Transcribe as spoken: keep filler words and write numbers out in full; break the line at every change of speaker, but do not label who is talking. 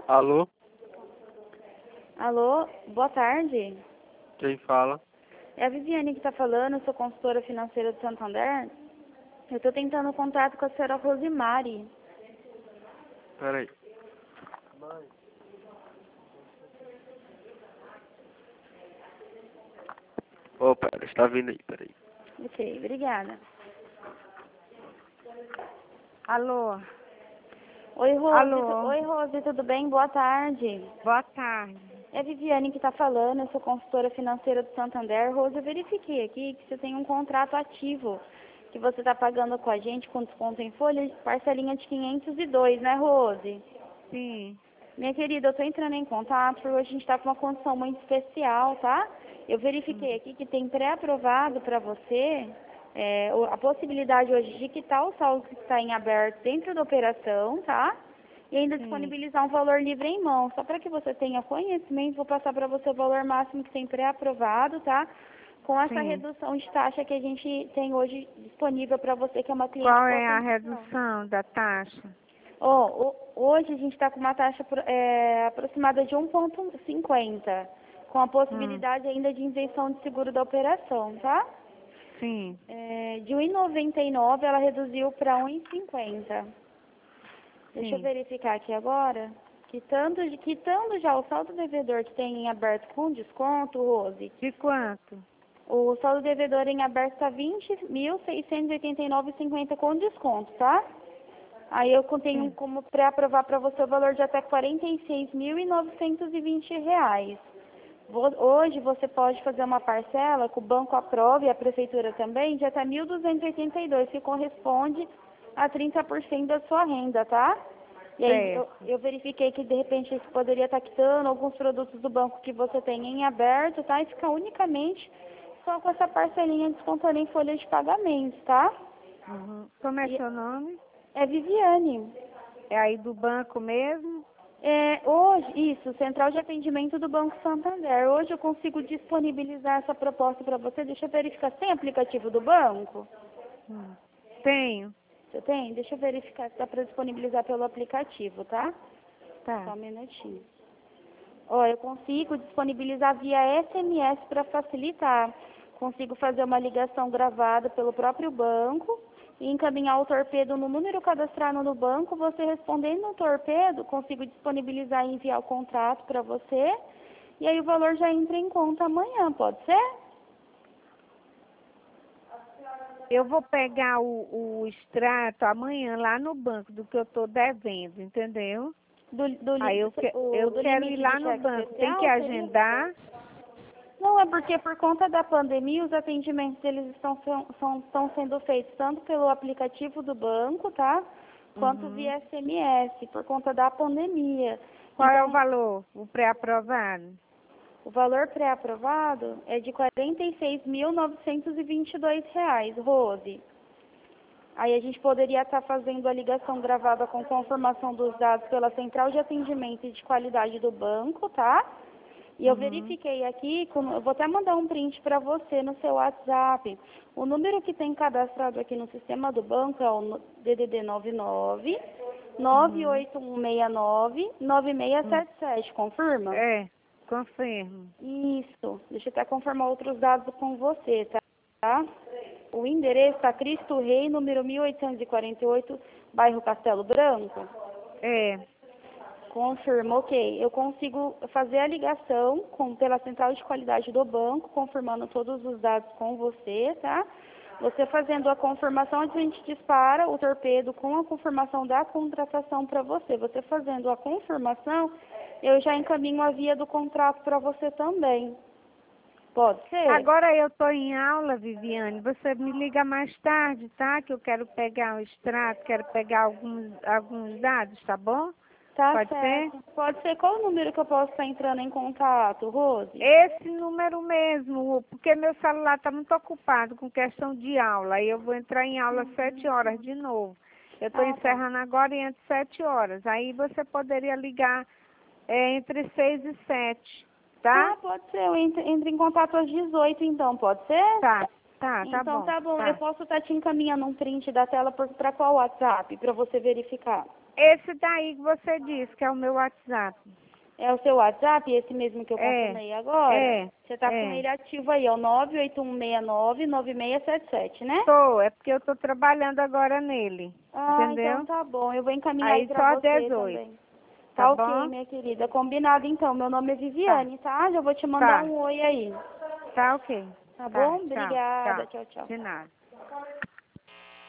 Alô?
Alô, boa tarde.
Quem fala?
É a Viviane que está falando, eu sou consultora financeira do Santander. Eu estou tentando contato com a senhora Rosimari.
Peraí. Ô, pera, está vindo aí, peraí.
Ok, obrigada.
Alô?
Oi, Rose.
Alô?
Tu- Oi, Rose, tudo bem? Boa tarde.
Boa tarde.
É a Viviane que está falando, eu sou consultora financeira do Santander. Rose, eu verifiquei aqui que você tem um contrato ativo que você está pagando com a gente com desconto em folha, parcelinha de quinhentos e dois, né, Rose?
Sim.
Minha querida, eu estou entrando em contato porque hoje a gente está com uma condição muito especial, tá? Eu verifiquei aqui que tem pré-aprovado para você é, o- a possibilidade hoje de quitar o saldo que está em aberto dentro da operação, tá? E ainda
Sim.
disponibilizar um valor livre em mão. Só para que você tenha conhecimento, vou passar para você o valor máximo que tem pré-aprovado, tá? Com essa
Sim.
redução de taxa que a gente tem hoje disponível para você, que é uma cliente
Qual é a
potencial.
redução da taxa?
Ó, ho- hoje a gente está com uma taxa pro- é, aproximada de um vírgula cinquenta, com a
Hum.
possibilidade ainda de isenção de seguro da operação, tá?
Sim.
É, de um vírgula noventa e nove ela reduziu para um vírgula cinquenta. Deixa eu
Sim.
verificar aqui agora. Quitando, quitando já o saldo devedor que tem em aberto com desconto, Rose,
De quanto?
o saldo devedor em aberto está vinte mil seiscentos e oitenta e nove vírgula cinquenta com desconto, tá? Aí eu tenho
Sim.
como pré-aprovar para você o valor de até quarenta e seis mil novecentos e vinte reais. Vo- Hoje você pode fazer uma parcela que o banco aprove e a prefeitura também de até mil duzentos e oitenta e dois, que corresponde a trinta por cento da sua renda, tá? E aí eu,
Certo.
eu verifiquei que de repente isso poderia estar quitando alguns produtos do banco que você tem em aberto, tá? E fica unicamente só com essa parcelinha descontando em folha de pagamento, tá?
Uhum. Como é
E
seu nome?
é Viviane.
É aí do banco mesmo?
É, hoje, isso, Central de Atendimento do Banco Santander. Hoje eu consigo disponibilizar essa proposta para você. Deixa eu verificar. Você tem aplicativo do banco?
Hum. Tenho.
Você tem? Deixa eu verificar se dá para disponibilizar pelo aplicativo, tá? Só
Tá.
um minutinho. Ó, eu consigo disponibilizar via S M S para facilitar. Consigo fazer uma ligação gravada pelo próprio banco e encaminhar o torpedo no número cadastrado no banco. Você respondendo no torpedo, consigo disponibilizar e enviar o contrato para você. E aí o valor já entra em conta amanhã, pode ser?
Eu vou pegar o, o extrato amanhã lá no banco do que eu estou devendo, entendeu?
Do, do,
Aí
li-
eu, que,
o,
eu
do
quero ir
limite de
lá no
cheque
banco. Tem que
especial, seria?
agendar.
Não, é porque por conta da pandemia os atendimentos eles estão, são, são- estão sendo feitos tanto pelo aplicativo do banco, tá? Quanto
Uhum.
via S M S, por conta da pandemia.
Qual é o
Então,
valor? O pré-aprovado?
o valor pré-aprovado é de quarenta e seis mil novecentos e vinte e dois reais, Rose. Aí a gente poderia estar fazendo a ligação gravada com confirmação dos dados pela central de atendimento e de qualidade do banco, tá? E eu
Uhum.
verifiquei aqui, com- eu vou até mandar um print para você no seu WhatsApp. O número que tem cadastrado aqui no sistema do banco é o no- D D D nove nove nove
Uhum.
oito um seis nove nove seis
Hum.
sete sete, confirma?
É, confirmo.
Isso. Deixa eu até confirmar outros dados com você, tá? Tá? O endereço é Cristo Rei, número mil oitocentos e quarenta e oito, bairro Castelo Branco.
É.
Confirma, ok. Eu consigo fazer a ligação com, pela central de qualidade do banco, confirmando todos os dados com você, tá? Você fazendo a confirmação, a gente dispara o torpedo com a confirmação da contratação para você. Você fazendo a confirmação, eu já encaminho a via do contrato para você também. Pode ser?
Agora eu estou em aula, Viviane. Você me liga mais tarde, tá? Que eu quero pegar o extrato, quero pegar alguns, alguns dados, tá bom?
Tá
Pode ser?
certo. Pode ser. Qual o número que eu posso estar entrando em contato, Rose?
Esse número mesmo, porque meu celular está muito ocupado com questão de aula. Aí eu vou entrar em aula às sete horas de novo. Eu estou
Ah, tá.
encerrando agora e entre sete horas. Aí você poderia ligar é, entre seis e sete, tá?
Ah, pode ser. Eu entro, entro em contato às dezoito, então, pode ser?
Tá, tá, tá
Então
bom.
tá bom. Eu
Tá.
posso estar te encaminhando um print da tela para qual WhatsApp, para você verificar?
esse daí que você disse, que é o meu WhatsApp.
É o seu WhatsApp, esse mesmo que eu
É,
confirmei agora?
é,
Você tá
é.
com ele ativo aí, ó, nove oito um seis nove, nove seis sete sete, né?
Tô, é porque eu tô trabalhando agora nele.
Ah,
Entendeu?
então tá bom. Eu vou encaminhar aí
Aí
pra
só
você
dezoito.
também. Tá,
Tá
ok,
bom?
minha querida. Combinado então. Meu nome é
Tá.
Viviane, tá? Já vou te mandar
Tá.
um oi aí.
Tá ok.
Tá
Tá,
bom?
tchau,
Obrigada.
tchau.
Tchau, tchau.
De nada.